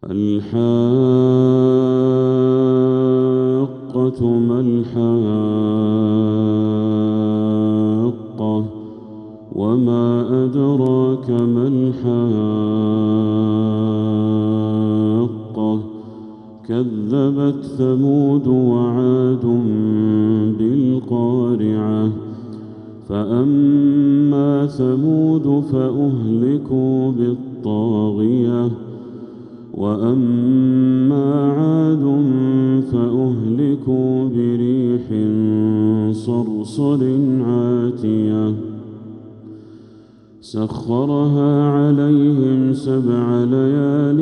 الحاقة ما الحاقة وما أدراك ما الحاقة كذبت ثمود وعاد بالقارعة فأما ثمود فأهلكوا بالطاغية وأما عاد فأهلكوا بريح صرصر عاتية سخرها عليهم 7 ليال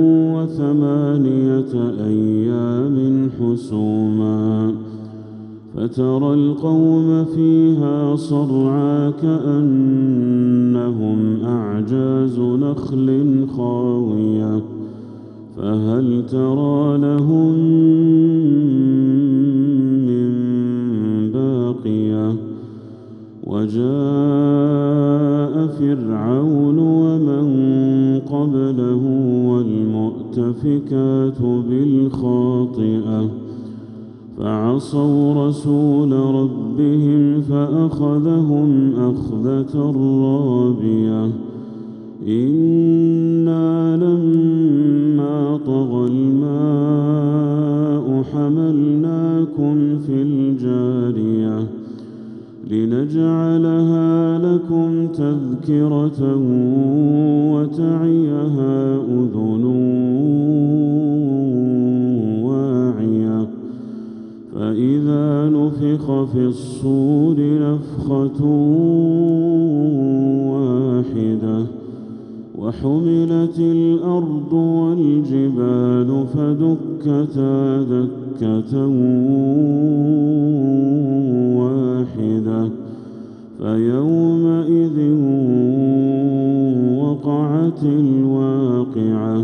و8 أيام حسوما فترى القوم فيها صرعى كأنهم أعجاز نخل خاوية فهل ترى لهم من باقية وجاء فرعون ومن قبله والمؤتفكات بالخاطئة فعصوا رسول ربهم فأخذهم أخذة رابية إنا لما طغى الماء حملناكم في الجارية لنجعلها لكم تذكرة وتعيها أذن واعية فإذا نفخ في الصور نفخة واحدة وحملت الأرض والجبال فدكتا دكة واحدة فيومئذ وقعت الواقعة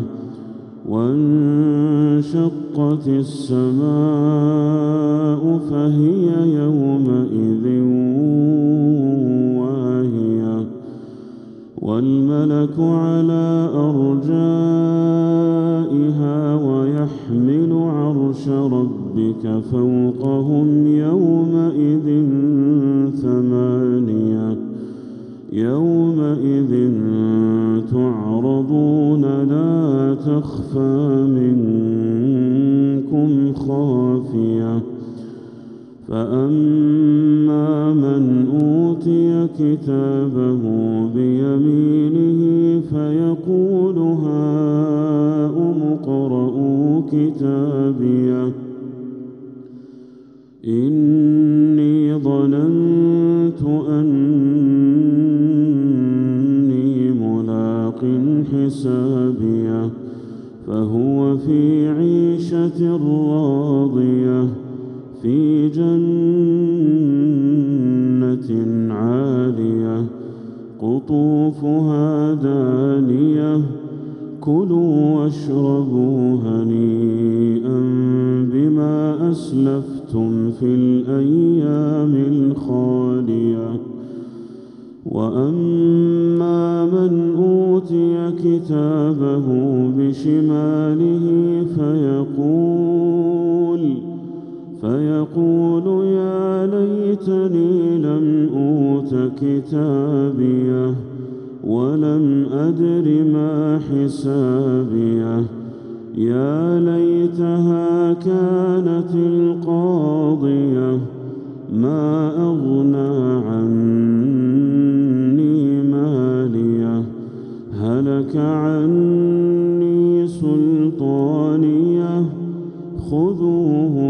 وانشقت السماء فهي يومئذ واهية والملك على أرجائها ويحمل عرش ربك فوقهم يومئذ 8 يومئذ تعرضون لا تخفى منكم خافية فأما من أوتي كتابه بيمينه فيقول هاؤم اقرءوا كتابيه إني ظننت أني ملاق حسابيه فهو في عيشة راضية في جنة عالية قطوفها دانية كلوا واشربوا هنيئا بما أسلفتم في الأيام الخالية وأما من أوتي كتابه بشماله فيقول يا ليتني لم أوت كتابيه ولم أدر ما حسابيه يا ليتها كانت القاضية ما أغنى عني ماليه هلك عني سلطانيه خذوه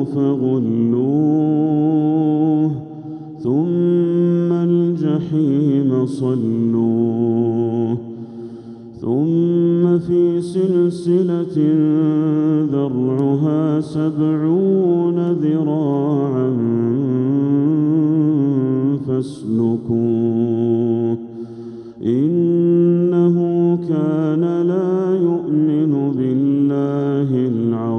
فغلوه ثم الجحيم صلوه ثم في سلسلة ذرعها 70 ذراعا فاسلكوه إنه كان لا يؤمن بالله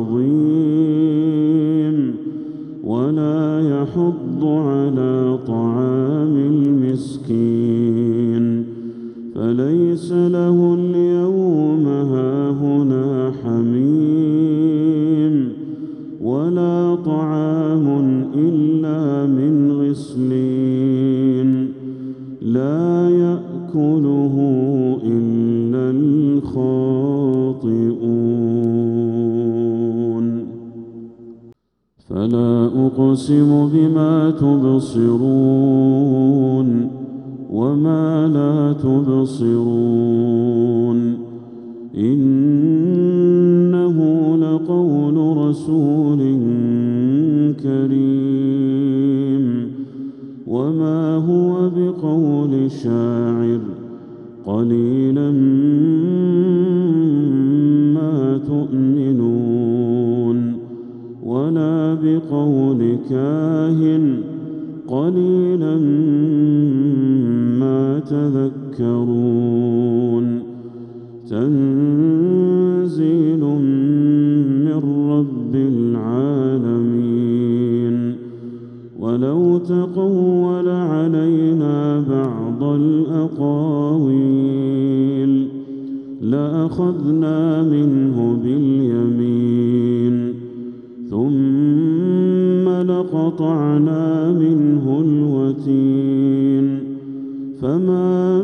العظيم ولا يحض على طعام المسكين فليس له اليوم هاهنا حميم خاطئون فلا أقسم بما تبصرون وما لا تبصرون إنه لقول رسول كريم وما هو بقول شاعر قليلا ما تؤمنون ولا بقول كاهن قليلا ما تذكرون تنزيل من رب العالمين ولو تقول علينا بعض الأقاويل لأخذنا منه باليمين ثم لقطعنا منه الوتين فما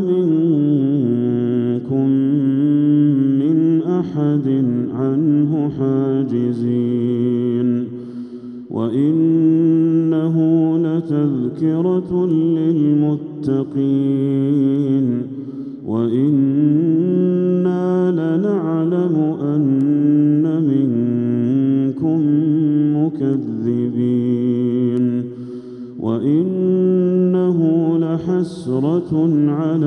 منكم من أحد عنه حاجزين وإنه لتذكرة للمتقين وإنا لنعلم أن منكم مكذبين وإنه لحسرة على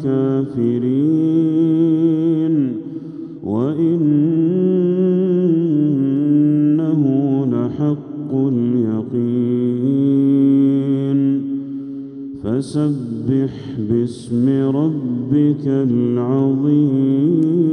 الكافرين وإنه لحق اليقين فسبح باسم ربك العظيم